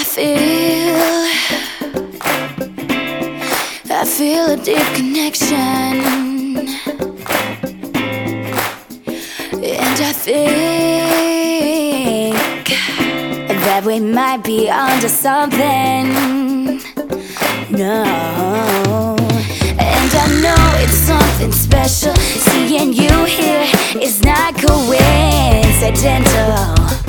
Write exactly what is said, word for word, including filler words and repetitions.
feel, I feel a deep connection, and I think that we might be onto something. No, and I know it's something special. Seeing you here is not coincidental.